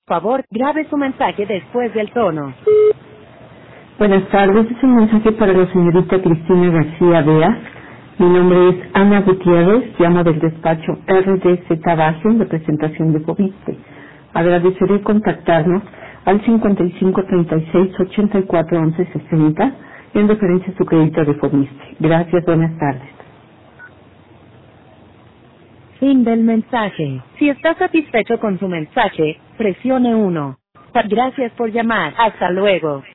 Por favor, grabe su mensaje después del tono. Buenas tardes, es un mensaje para la señorita Cristina García Bea. Mi nombre es Ana Gutiérrez, llamo del despacho RDZ Bajo en representación de Fobiste. Agradeceré contactarnos al 55 36 84 11 60 en referencia a su crédito de Fobiste. Gracias, buenas tardes. Fin del mensaje. Si está satisfecho con su mensaje, presione 1. Gracias por llamar. Hasta luego.